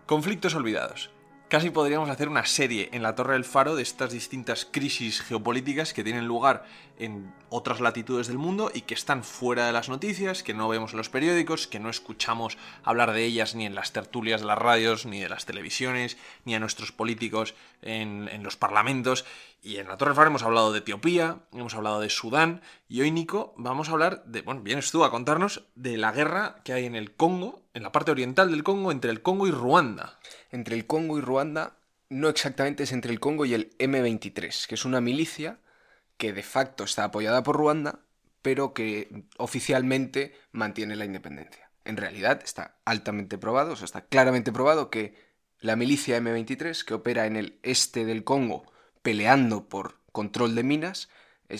Conflictos olvidados. Casi podríamos hacer una serie en la Torre del Faro de estas distintas crisis geopolíticas que tienen lugar en otras latitudes del mundo y que están fuera de las noticias, que no vemos en los periódicos, que no escuchamos hablar de ellas ni en las tertulias de las radios, ni de las televisiones, ni a nuestros políticos en los parlamentos. Y en la Torre del Faro hemos hablado de Etiopía, hemos hablado de Sudán, y hoy, Nico, vamos a hablar de, vienes tú a contarnos de la guerra que hay en el Congo, en la parte oriental del Congo, entre el Congo y Ruanda. Entre el Congo y Ruanda, no exactamente, es entre el Congo y el M23, que es una milicia que de facto está apoyada por Ruanda, pero que oficialmente mantiene la independencia. En realidad está altamente probado, o sea, está claramente probado que la milicia M23, que opera en el este del Congo, peleando por control de minas,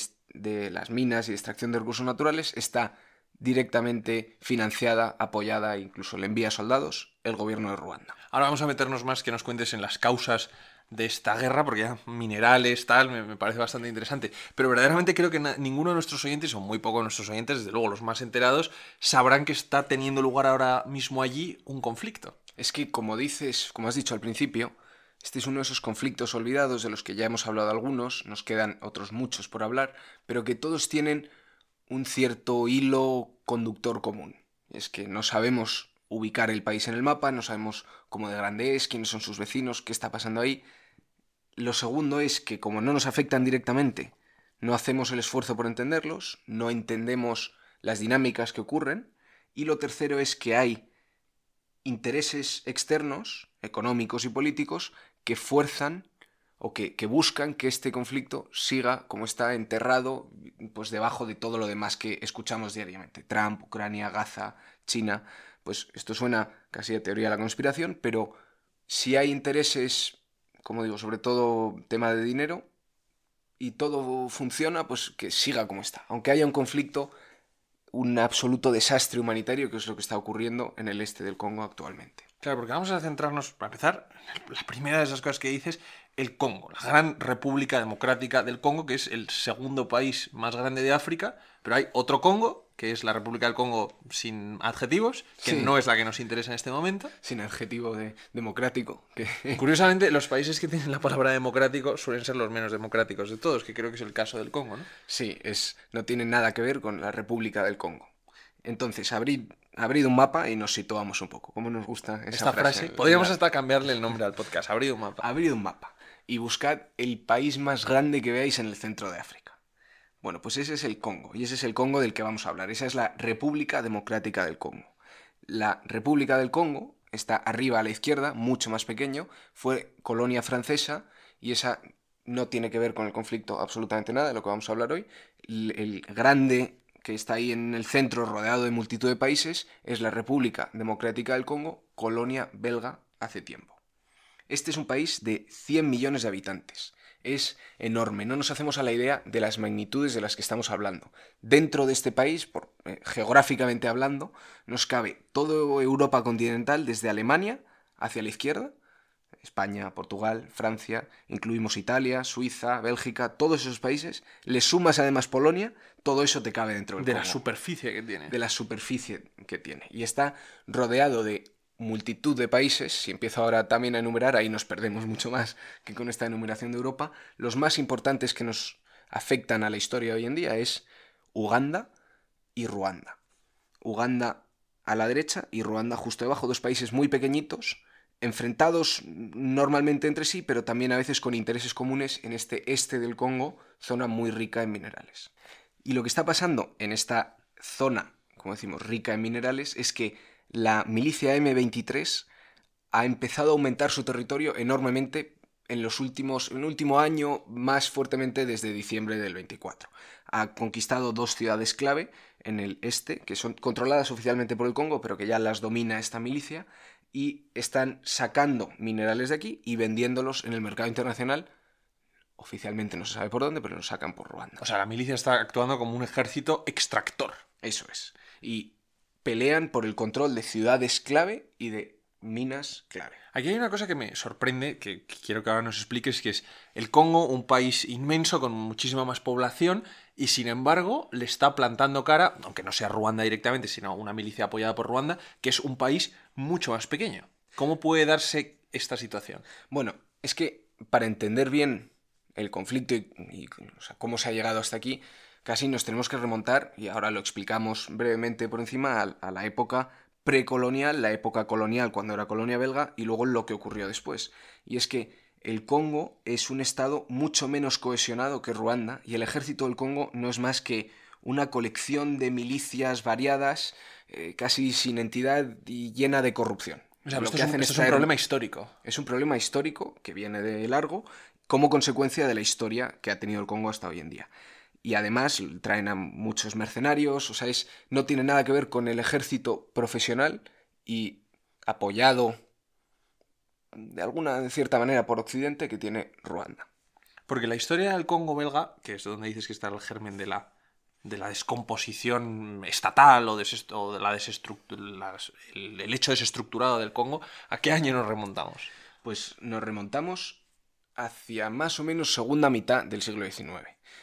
de las minas y extracción de recursos naturales, está directamente financiada, apoyada e incluso le envía soldados el gobierno de Ruanda. Ahora vamos a meternos más, que nos cuentes en las causas de esta guerra, porque ya minerales, tal, me parece bastante interesante. Pero verdaderamente creo que ninguno de nuestros oyentes, o muy pocos de nuestros oyentes, desde luego los más enterados, sabrán que está teniendo lugar ahora mismo allí un conflicto. Es que, como has dicho al principio, este es uno de esos conflictos olvidados de los que ya hemos hablado algunos, nos quedan otros muchos por hablar, pero que todos tienen un cierto hilo conductor común. Es que no sabemos ubicar el país en el mapa, no sabemos cómo de grande es, quiénes son sus vecinos, qué está pasando ahí. Lo segundo es que, como no nos afectan directamente, no hacemos el esfuerzo por entenderlos, no entendemos las dinámicas que ocurren. Y lo tercero es que hay intereses externos, económicos y políticos, que fuerzan o que buscan que este conflicto siga como está enterrado, pues debajo de todo lo demás que escuchamos diariamente. Trump, Ucrania, Gaza, China. Pues esto suena casi a teoría de la conspiración, pero si hay intereses, como digo, sobre todo tema de dinero, y todo funciona, pues que siga como está. Aunque haya un conflicto, un absoluto desastre humanitario, que es lo que está ocurriendo en el este del Congo actualmente. Claro, porque vamos a centrarnos, para empezar, la primera de esas cosas que dices, el Congo, la gran República Democrática del Congo, que es el segundo país más grande de África, pero hay otro Congo, que es la República del Congo sin adjetivos, que Sí, no es la que nos interesa en este momento. sin adjetivo de democrático. Curiosamente, los países que tienen la palabra democrático suelen ser los menos democráticos de todos, que creo que es el caso del Congo, ¿no? Sí, no tiene nada que ver con la República del Congo. Entonces, abrid un mapa y nos situamos un poco. ¿Cómo nos gusta Esta frase? Podríamos hasta cambiarle el nombre al podcast. Abrid un mapa. Abrid un mapa y buscad el país más grande que veáis en el centro de África. Bueno, pues ese es el Congo, y ese es el Congo del que vamos a hablar. Esa es la República Democrática del Congo. La República del Congo está arriba a la izquierda, mucho más pequeño, fue colonia francesa, y esa no tiene que ver con el conflicto absolutamente nada, de lo que vamos a hablar hoy. El grande que está ahí en el centro, rodeado de multitud de países, es la República Democrática del Congo, colonia belga hace tiempo. Este es un país de 100 millones de habitantes. Es enorme, no nos hacemos a la idea de las magnitudes de las que estamos hablando. Dentro de este país, geográficamente hablando, nos cabe toda Europa continental, desde Alemania hacia la izquierda, España, Portugal, Francia, incluimos Italia, Suiza, Bélgica, todos esos países. Le sumas además Polonia, todo eso te cabe dentro del Congo. De la superficie que tiene. De la superficie que tiene. Y está rodeado de multitud de países. Si empiezo ahora también a enumerar, ahí nos perdemos mucho más que con esta enumeración de Europa. Los más importantes que nos afectan a la historia hoy en día es Uganda y Ruanda. Uganda a la derecha y Ruanda justo debajo, dos países muy pequeñitos, enfrentados normalmente entre sí, pero también a veces con intereses comunes en este este del Congo, zona muy rica en minerales. Y lo que está pasando en esta zona, como decimos, rica en minerales, es que la milicia M23 ha empezado a aumentar su territorio enormemente en el último año, más fuertemente desde diciembre del 24. Ha conquistado dos ciudades clave en el este, que son controladas oficialmente por el Congo, pero que ya las domina esta milicia, y están sacando minerales de aquí y vendiéndolos en el mercado internacional. Oficialmente no se sabe por dónde, pero los sacan por Ruanda. O sea, la milicia está actuando como un ejército extractor. Eso es. Y pelean por el control de ciudades clave y de minas clave. Aquí hay una cosa que me sorprende, que quiero que ahora nos expliques, que es el Congo, un país inmenso con muchísima más población, y sin embargo le está plantando cara, aunque no sea Ruanda directamente, sino una milicia apoyada por Ruanda, que es un país mucho más pequeño. ¿Cómo puede darse esta situación? Bueno, es que para entender bien el conflicto o sea, cómo se ha llegado hasta aquí, casi nos tenemos que remontar, y ahora lo explicamos brevemente por encima, a la época precolonial, la época colonial cuando era colonia belga, y luego lo que ocurrió después. Y es que el Congo es un estado mucho menos cohesionado que Ruanda, y el ejército del Congo no es más que una colección de milicias variadas, casi sin entidad y llena de corrupción. O sea, Lo esto que es hacen esto es un problema histórico. es un problema histórico que viene de largo como consecuencia de la historia que ha tenido el Congo hasta hoy en día. Y además traen a muchos mercenarios, o sea, no tiene nada que ver con el ejército profesional y apoyado de cierta manera por Occidente que tiene Ruanda. Porque la historia del Congo belga, que es donde dices que está el germen de la descomposición estatal o de el hecho desestructurado del Congo, ¿a qué año nos remontamos? Pues nos remontamos hacia más o menos segunda mitad del siglo XIX.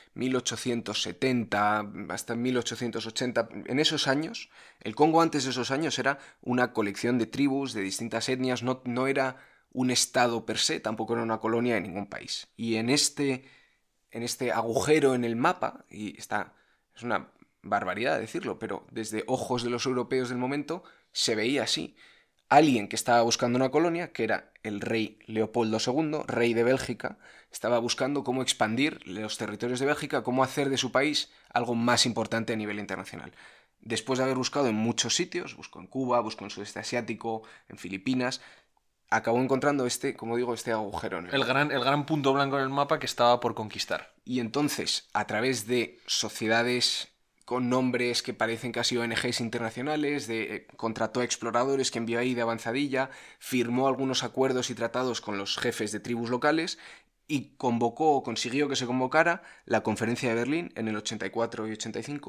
1870 hasta 1880, en esos años, el Congo antes de esos años era una colección de tribus de distintas etnias, no era un estado per se, tampoco era una colonia de ningún país. Y en este agujero en el mapa, es una barbaridad decirlo, pero desde ojos de los europeos del momento se veía así. Alguien que estaba buscando una colonia, que era el rey Leopoldo II, rey de Bélgica, estaba buscando cómo expandir los territorios de Bélgica, cómo hacer de su país algo más importante a nivel internacional. Después de haber buscado en muchos sitios, buscó en Cuba, buscó en Sudeste Asiático, en Filipinas, acabó encontrando como digo, este agujero en el gran punto blanco en el mapa que estaba por conquistar. Y entonces, a través de sociedades con nombres que parecen casi ONGs internacionales, contrató a exploradores que envió ahí de avanzadilla, firmó algunos acuerdos y tratados con los jefes de tribus locales y consiguió que se convocara la Conferencia de Berlín en el 84 y 85,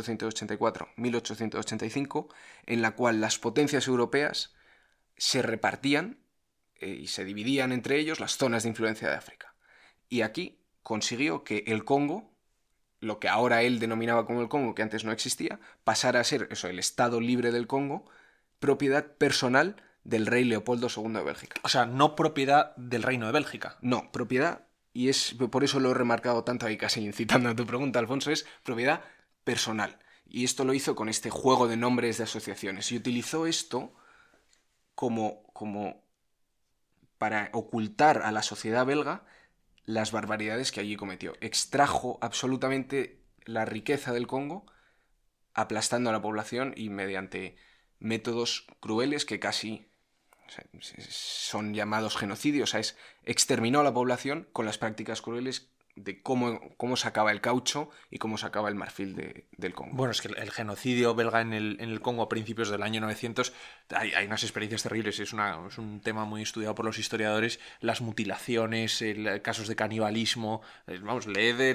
1885, en la cual las potencias europeas se repartían y se dividían entre ellos las zonas de influencia de África. Y aquí consiguió que el Congo, lo que ahora él denominaba como el Congo, que antes no existía, pasara a ser el Estado libre del Congo, propiedad personal del rey Leopoldo II de Bélgica. O sea, no propiedad del Reino de Bélgica. No, propiedad, y por eso lo he remarcado tanto ahí, casi incitando a tu pregunta, Alfonso, es propiedad personal. Y esto lo hizo con este juego de nombres de asociaciones. Y utilizó esto como para ocultar a la sociedad belga las barbaridades que allí cometió. Extrajo absolutamente la riqueza del Congo, aplastando a la población y mediante métodos crueles que casi son llamados genocidios. O sea, exterminó a la población con las prácticas crueles de cómo sacaba el caucho y cómo sacaba el marfil del Congo. Bueno, es que el genocidio belga en el Congo a principios del año 900, hay unas experiencias terribles, es un tema muy estudiado por los historiadores, las mutilaciones, casos de canibalismo, vamos, leed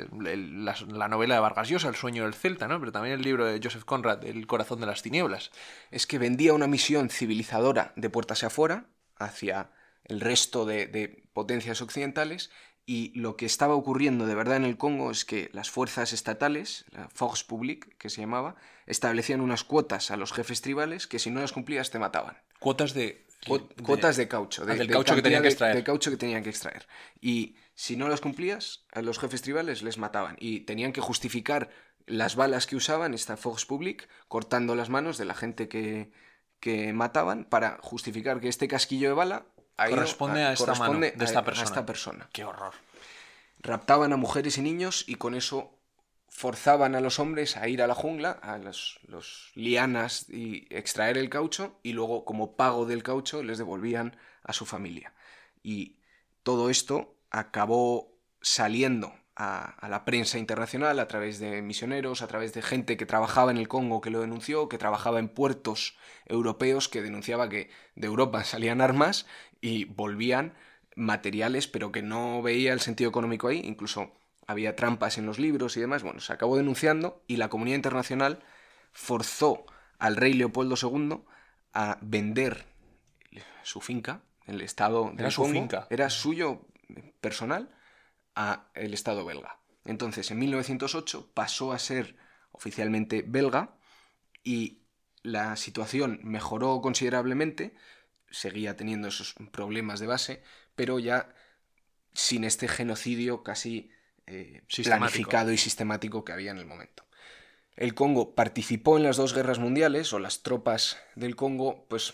la novela de Vargas Llosa, El sueño del Celta, ¿no? Pero también el libro de Joseph Conrad, El corazón de las tinieblas. Es que vendía una misión civilizadora de puertas afuera hacia el resto de potencias occidentales. Y lo que estaba ocurriendo de verdad en el Congo es que las fuerzas estatales, la Force Publique, que se llamaba, establecían unas cuotas a los jefes tribales que si no las cumplías te mataban. Cuotas de caucho. Del caucho que tenían que extraer. De caucho que tenían que extraer. Y si no las cumplías, a los jefes tribales les mataban. Y tenían que justificar las balas que usaban, esta Force Publique, cortando las manos de la gente que mataban para justificar que este casquillo de bala corresponde a esta mano de esta persona. A esta persona. Qué horror. Raptaban a mujeres y niños y con eso forzaban a los hombres a ir a la jungla, a los lianas y extraer el caucho y luego como pago del caucho les devolvían a su familia. Y todo esto acabó saliendo a la prensa internacional a través de misioneros, a través de gente que trabajaba en el Congo que lo denunció, que trabajaba en puertos europeos que denunciaba que de Europa salían armas y volvían materiales, pero que no veía el sentido económico ahí, incluso había trampas en los libros y demás. Bueno, se acabó denunciando y la comunidad internacional forzó al rey Leopoldo II a vender su finca, el estado del Congo. Finca. Era suyo personal a el Estado belga. Entonces, en 1908 pasó a ser oficialmente belga y la situación mejoró considerablemente seguía teniendo esos problemas de base, pero ya sin este genocidio casi planificado y sistemático que había en el momento. El Congo participó en las dos guerras mundiales, o las tropas del Congo, pues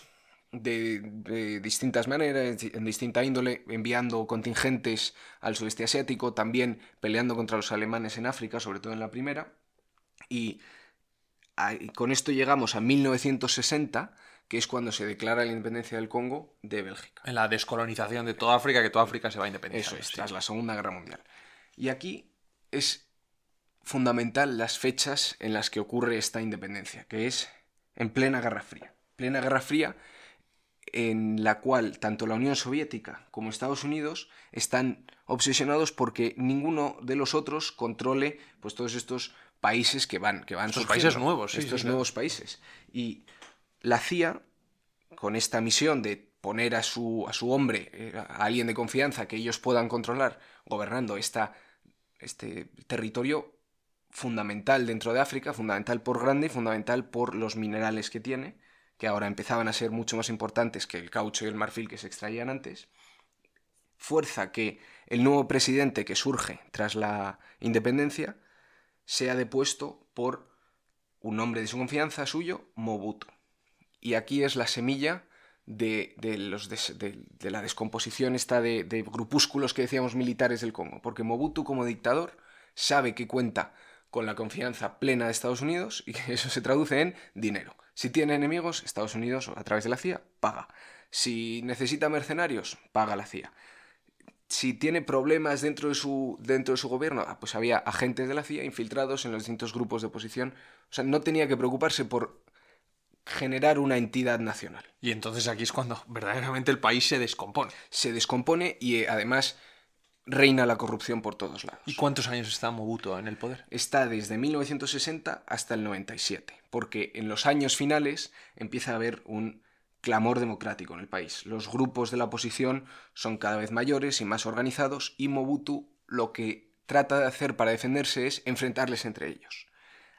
de distintas maneras, en distinta índole, enviando contingentes al sudeste asiático, también peleando contra los alemanes en África, sobre todo en la primera. Y con esto llegamos a 1960, que es cuando se declara la independencia del Congo de Bélgica. En la descolonización de toda África, que toda África se va a independizar. Eso es, tras la Segunda Guerra Mundial. Y aquí es fundamental las fechas en las que ocurre esta independencia, que es en plena Guerra Fría. Plena Guerra Fría en la cual tanto la Unión Soviética como Estados Unidos están obsesionados porque ninguno de los otros controle pues todos estos países que van estos países nuevos, sí, estos sí, nuevos países. Y la CIA, con esta misión de poner a su hombre, a alguien de confianza que ellos puedan controlar, gobernando este territorio fundamental dentro de África, fundamental por grande y fundamental por los minerales que tiene, que ahora empezaban a ser mucho más importantes que el caucho y el marfil que se extraían antes, fuerza que el nuevo presidente que surge tras la independencia sea depuesto por un hombre de su confianza suyo, Mobutu. Y aquí es la semilla de la descomposición esta de grupúsculos que decíamos militares del Congo, porque Mobutu como dictador sabe que cuenta con la confianza plena de Estados Unidos y que eso se traduce en dinero. Si tiene enemigos, Estados Unidos, a través de la CIA, paga. Si necesita mercenarios, paga la CIA. Si tiene problemas dentro de su gobierno, pues había agentes de la CIA infiltrados en los distintos grupos de oposición. O sea, no tenía que preocuparse por generar una entidad nacional. Y entonces aquí es cuando verdaderamente el país se descompone. Se descompone y además reina la corrupción por todos lados. ¿Y cuántos años está Mobutu en el poder? Está desde 1960 hasta el 97, porque en los años finales empieza a haber un clamor democrático en el país. Los grupos de la oposición son cada vez mayores y más organizados y Mobutu lo que trata de hacer para defenderse es enfrentarles entre ellos.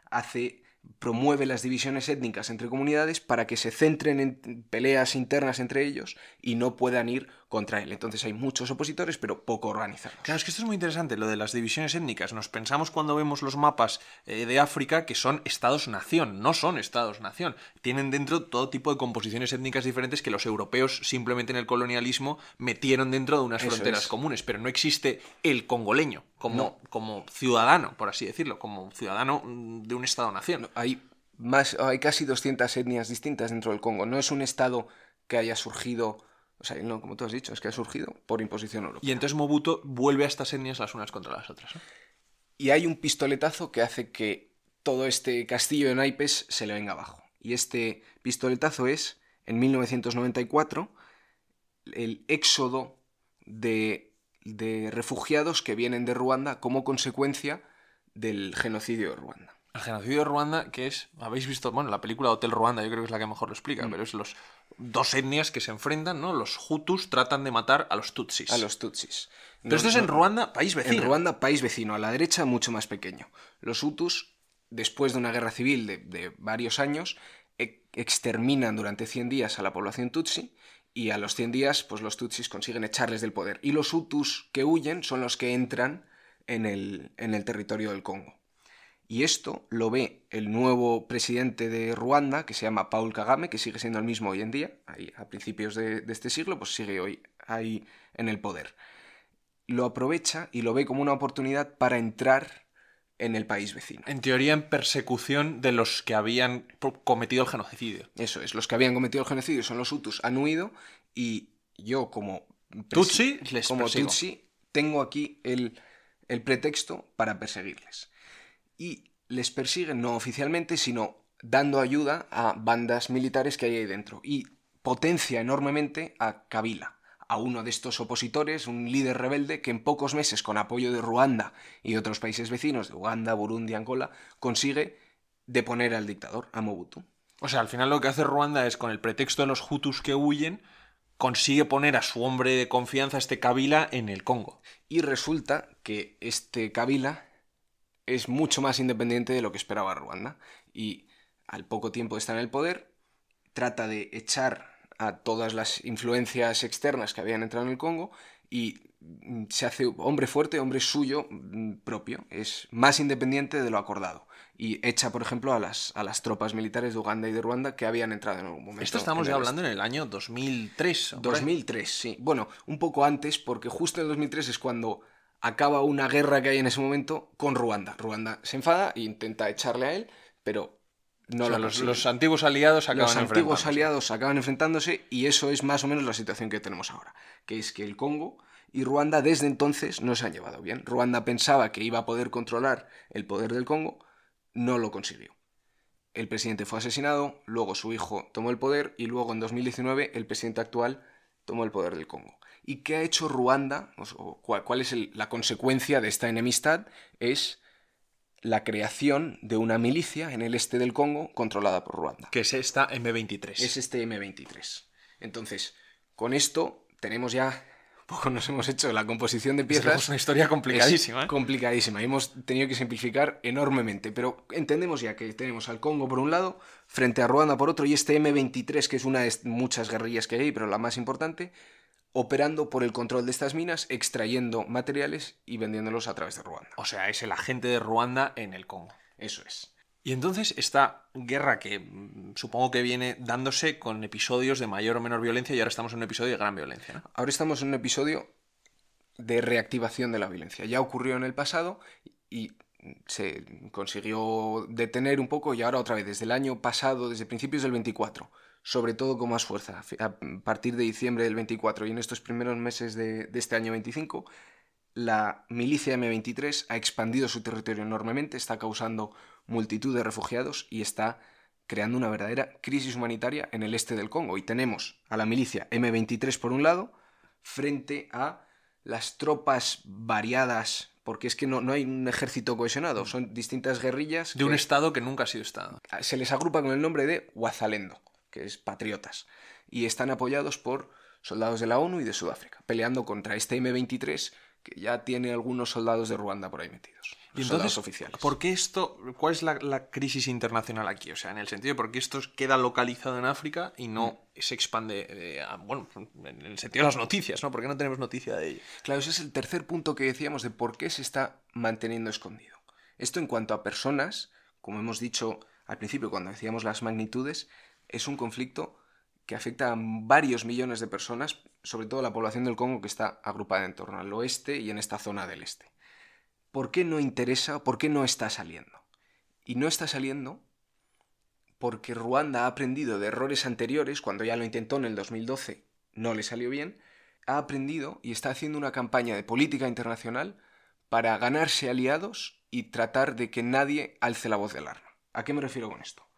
Promueve las divisiones étnicas entre comunidades para que se centren en peleas internas entre ellos y no puedan ir contra él. Entonces hay muchos opositores, pero poco organizados. Claro, es que esto es muy interesante, lo de las divisiones étnicas. Nos pensamos cuando vemos los mapas de África que son estados-nación, no son estados-nación. Tienen dentro todo tipo de composiciones étnicas diferentes que los europeos simplemente en el colonialismo metieron dentro de unas fronteras comunes, pero no existe el congoleño como ciudadano, por así decirlo, como ciudadano de un estado-nación. No, hay casi 200 etnias distintas dentro del Congo. No es un estado que haya surgido, o sea, no, como tú has dicho, es que ha surgido por imposición europea. Y entonces Mobutu vuelve a estas etnias las unas contra las otras, ¿no? Y hay un pistoletazo que hace que todo este castillo de naipes se le venga abajo. Y este pistoletazo es, en 1994, el éxodo de refugiados que vienen de Ruanda como consecuencia del genocidio de Ruanda. El genocidio de Ruanda, que es, habéis visto, bueno, la película Hotel Ruanda, yo creo que es la que mejor lo explica, pero es los dos etnias que se enfrentan, ¿no? Los Hutus tratan de matar a los Tutsis. A los Tutsis. Pero esto es en Ruanda, país vecino. En Ruanda, país vecino, a la derecha mucho más pequeño. Los Hutus, después de una guerra civil de varios años, exterminan durante 100 días a la población Tutsi y a los 100 días pues los Tutsis consiguen echarles del poder. Y los Hutus que huyen son los que entran en el territorio del Congo. Y esto lo ve el nuevo presidente de Ruanda, que se llama Paul Kagame, que sigue siendo el mismo hoy en día, ahí a principios de este siglo, pues sigue hoy ahí en el poder. Lo aprovecha y lo ve como una oportunidad para entrar en el país vecino. En teoría, en persecución de los que habían cometido el genocidio. Eso es, los que habían cometido el genocidio son los Hutus, han huido y yo como Tutsi tengo aquí el pretexto para perseguirles. Y les persiguen no oficialmente, sino dando ayuda a bandas militares que hay ahí dentro. Y potencia enormemente a Kabila, a uno de estos opositores, un líder rebelde que en pocos meses, con apoyo de Ruanda y de otros países vecinos, de Uganda, Burundi, Angola, consigue deponer al dictador, a Mobutu. O sea, al final lo que hace Ruanda es, con el pretexto de los Hutus que huyen, consigue poner a su hombre de confianza, este Kabila, en el Congo. Y resulta que este Kabila es mucho más independiente de lo que esperaba Ruanda. Y al poco tiempo de estar en el poder, trata de echar a todas las influencias externas que habían entrado en el Congo y se hace hombre fuerte, hombre suyo propio, es más independiente de lo acordado y echa, por ejemplo, a las tropas militares de Uganda y de Ruanda que habían entrado en algún momento. Esto estamos ya hablando en el año 2003. 2003, sí. Bueno, un poco antes, porque justo en el 2003 es cuando acaba una guerra que hay en ese momento con Ruanda. Ruanda se enfada e intenta echarle a él, pero no lo consigue. Los antiguos aliados acaban enfrentándose y eso es más o menos la situación que tenemos ahora, que es que el Congo y Ruanda desde entonces no se han llevado bien. Ruanda pensaba que iba a poder controlar el poder del Congo, no lo consiguió. El presidente fue asesinado, luego su hijo tomó el poder y luego en 2019 el presidente actual tomó el poder del Congo. ¿Y qué ha hecho Ruanda? ¿Cuál es la consecuencia de esta enemistad? Es la creación de una milicia en el este del Congo controlada por Ruanda. Que es esta M23. Es este M23. Entonces, con esto tenemos ya... Poco nos hemos hecho la composición de piezas. Es una historia complicadísima. Es complicadísima. Hemos tenido que simplificar enormemente. Pero entendemos ya que tenemos al Congo por un lado, frente a Ruanda por otro, y este M23, que es una de muchas guerrillas que hay, pero la más importante, operando por el control de estas minas, extrayendo materiales y vendiéndolos a través de Ruanda. O sea, es el agente de Ruanda en el Congo. Eso es. Y entonces esta guerra que supongo que viene dándose con episodios de mayor o menor violencia y ahora estamos en un episodio de gran violencia, ¿no? Ahora estamos en un episodio de reactivación de la violencia. Ya ocurrió en el pasado y se consiguió detener un poco y ahora otra vez, desde el año pasado, desde principios del 24, sobre todo con más fuerza, a partir de diciembre del 24 y en estos primeros meses de este año 25, la milicia M23 ha expandido su territorio enormemente, está causando multitud de refugiados y está creando una verdadera crisis humanitaria en el este del Congo. Y tenemos a la milicia M23 por un lado, frente a las tropas variadas, porque es que no hay un ejército cohesionado, son distintas guerrillas. De un estado que nunca ha sido estado. Se les agrupa con el nombre de Wazalendo, que es patriotas, y están apoyados por soldados de la ONU y de Sudáfrica, peleando contra este M23 que ya tiene algunos soldados de Ruanda por ahí metidos. Y entonces, oficiales. ¿Por qué esto? ¿Cuál es la crisis internacional aquí? O sea, en el sentido de por qué esto queda localizado en África y no se expande, bueno, en el sentido de las noticias, ¿no? ¿Por qué no tenemos noticia de ello? Claro, ese es el tercer punto que decíamos de por qué se está manteniendo escondido. Esto en cuanto a personas, como hemos dicho al principio cuando decíamos las magnitudes, es un conflicto que afecta a varios millones de personas, sobre todo la población del Congo que está agrupada en torno al oeste y en esta zona del este. ¿Por qué no interesa? ¿Por qué no está saliendo? Y no está saliendo porque Ruanda ha aprendido de errores anteriores, cuando ya lo intentó en el 2012, no le salió bien, ha aprendido y está haciendo una campaña de política internacional para ganarse aliados y tratar de que nadie alce la voz de alarma. ¿A qué me refiero con esto?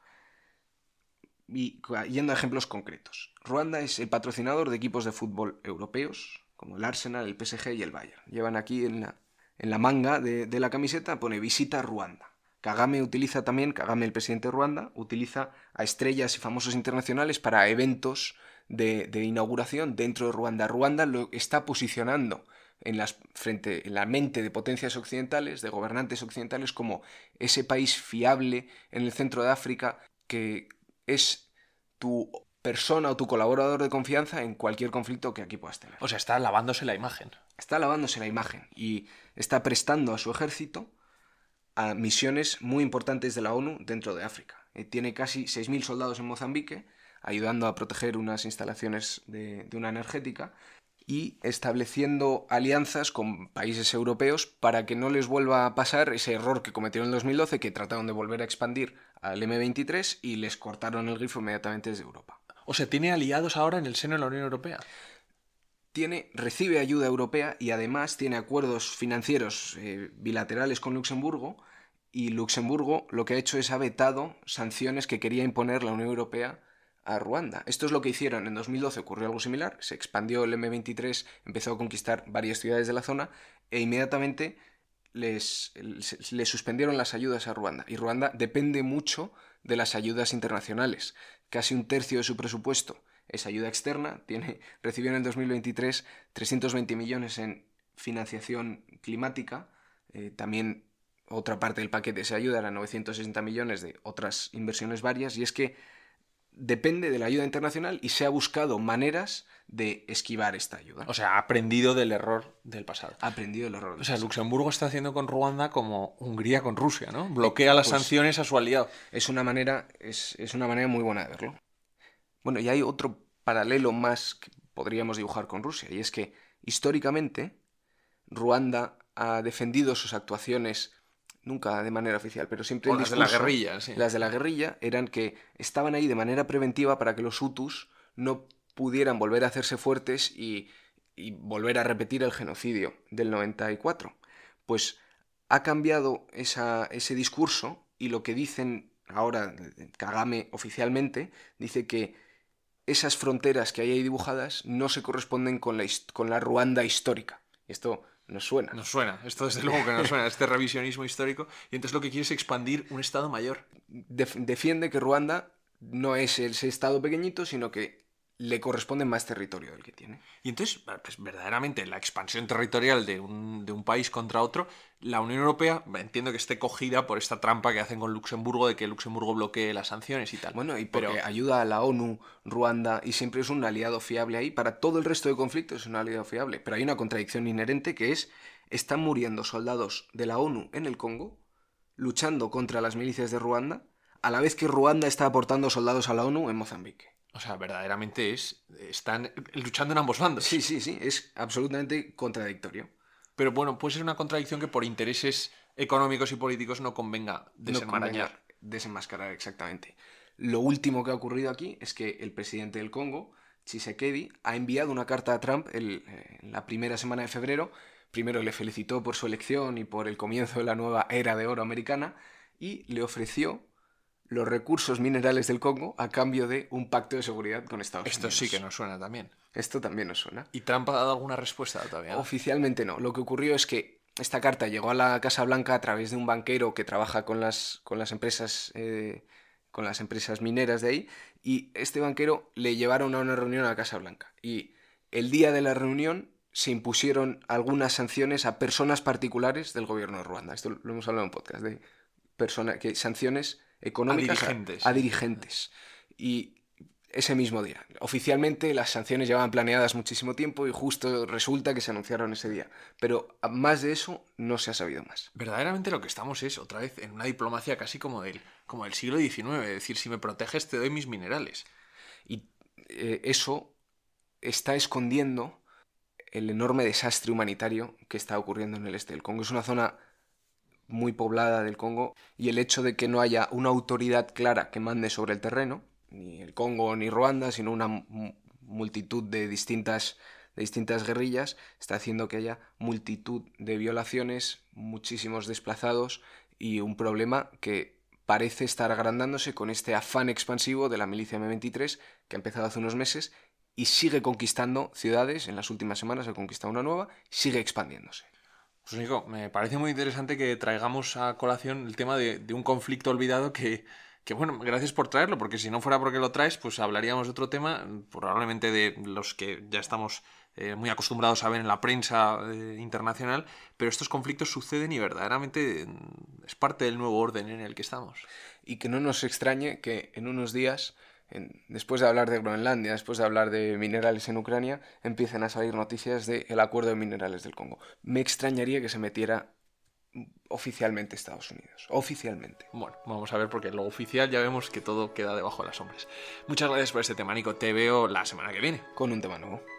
Y yendo a ejemplos concretos. Ruanda es el patrocinador de equipos de fútbol europeos, como el Arsenal, el PSG y el Bayern. Llevan aquí en la manga de la camiseta, pone visita a Ruanda. Kagame, el presidente de Ruanda, utiliza a estrellas y famosos internacionales para eventos de inauguración dentro de Ruanda. Ruanda lo está posicionando en la mente de potencias occidentales, de gobernantes occidentales, como ese país fiable en el centro de África que es tu persona o tu colaborador de confianza en cualquier conflicto que aquí puedas tener. O sea, está lavándose la imagen. Está lavándose la imagen y está prestando a su ejército a misiones muy importantes de la ONU dentro de África. Tiene casi 6.000 soldados en Mozambique, ayudando a proteger unas instalaciones de una energética y estableciendo alianzas con países europeos para que no les vuelva a pasar ese error que cometieron en 2012, que trataron de volver a expandir al M23 y les cortaron el grifo inmediatamente desde Europa. O sea, ¿tiene aliados ahora en el seno de la Unión Europea? Recibe ayuda europea y además tiene acuerdos financieros bilaterales con Luxemburgo, y Luxemburgo lo que ha hecho es ha vetado sanciones que quería imponer la Unión Europea a Ruanda. Esto es lo que hicieron en 2012, ocurrió algo similar, se expandió el M23, empezó a conquistar varias ciudades de la zona e inmediatamente les suspendieron las ayudas a Ruanda. Y Ruanda depende mucho de las ayudas internacionales. Casi un tercio de su presupuesto es ayuda externa. Recibió en el 2023 320 millones en financiación climática. También otra parte del paquete se ayuda, eran 960 millones de otras inversiones varias. Y es que depende de la ayuda internacional y se ha buscado maneras de esquivar esta ayuda. O sea, ha aprendido del error del pasado. Ha aprendido el error del O sea, pasado. Luxemburgo está haciendo con Ruanda como Hungría con Rusia, ¿no? Bloquea las sanciones a su aliado. Es una manera muy buena de verlo. Bueno, y hay otro paralelo más que podríamos dibujar con Rusia, y es que históricamente Ruanda ha defendido sus actuaciones, nunca de manera oficial, pero siempre O el las de la discurso, guerrilla, sí. las de la guerrilla eran que estaban ahí de manera preventiva para que los hutus no pudieran volver a hacerse fuertes y volver a repetir el genocidio del 94. Pues ha cambiado ese discurso, y lo que dicen ahora Kagame oficialmente, dice que esas fronteras que hay ahí dibujadas no se corresponden con la Ruanda histórica. Esto nos suena. Nos suena, esto desde luego que nos suena, este revisionismo histórico, y entonces lo que quiere es expandir un Estado mayor. Defiende que Ruanda no es ese Estado pequeñito, sino que le corresponde más territorio del que tiene. Y entonces, pues verdaderamente, la expansión territorial de un país contra otro, la Unión Europea, entiendo que esté cogida por esta trampa que hacen con Luxemburgo de que Luxemburgo bloquee las sanciones y tal. Bueno, y porque ayuda a la ONU, Ruanda, y siempre es un aliado fiable ahí. Para todo el resto de conflictos es un aliado fiable. Pero hay una contradicción inherente que es: están muriendo soldados de la ONU en el Congo, luchando contra las milicias de Ruanda, a la vez que Ruanda está aportando soldados a la ONU en Mozambique. O sea, verdaderamente están luchando en ambos bandos. Sí, es absolutamente contradictorio. Pero bueno, puede ser una contradicción que por intereses económicos y políticos no convenga desenmarañar. Desenmascarar, exactamente. Lo último que ha ocurrido aquí es que el presidente del Congo, Tshisekedi, ha enviado una carta a Trump en la primera semana de febrero. Primero le felicitó por su elección y por el comienzo de la nueva era de oro americana, y le ofreció los recursos minerales del Congo a cambio de un pacto de seguridad con Estados Unidos. Esto sí que nos suena también. Esto también nos suena. ¿Y Trump ha dado alguna respuesta todavía? Oficialmente no. Lo que ocurrió es que esta carta llegó a la Casa Blanca a través de un banquero que trabaja con las empresas mineras de ahí, y este banquero le llevaron a una reunión a la Casa Blanca. Y el día de la reunión se impusieron algunas sanciones a personas particulares del gobierno de Ruanda. Esto lo hemos hablado en podcast, de sanciones económicas a dirigentes. Y ese mismo día. Oficialmente las sanciones llevaban planeadas muchísimo tiempo y justo resulta que se anunciaron ese día. Pero más de eso no se ha sabido más. Verdaderamente lo que estamos es, otra vez, en una diplomacia casi como del siglo XIX. Es decir, si me proteges te doy mis minerales. Y eso está escondiendo el enorme desastre humanitario que está ocurriendo en el este del Congo. Es una zona muy poblada del Congo, y el hecho de que no haya una autoridad clara que mande sobre el terreno, ni el Congo ni Ruanda, sino una multitud de distintas guerrillas, está haciendo que haya multitud de violaciones, muchísimos desplazados y un problema que parece estar agrandándose con este afán expansivo de la milicia M23, que ha empezado hace unos meses y sigue conquistando ciudades. En las últimas semanas ha conquistado una nueva, sigue expandiéndose. Pues Nico, me parece muy interesante que traigamos a colación el tema de un conflicto olvidado que bueno, gracias por traerlo, porque si no fuera porque lo traes, pues hablaríamos de otro tema, probablemente de los que ya estamos muy acostumbrados a ver en la prensa internacional, pero estos conflictos suceden y verdaderamente es parte del nuevo orden en el que estamos. Y que no nos extrañe que en unos días, después de hablar de Groenlandia, después de hablar de minerales en Ucrania, empiecen a salir noticias del acuerdo de minerales del Congo. Me extrañaría que se metiera oficialmente Estados Unidos. Oficialmente. Bueno, vamos a ver, porque lo oficial ya vemos que todo queda debajo de las sombras. Muchas gracias por este tema, Nico. Te veo la semana que viene. Con un tema nuevo.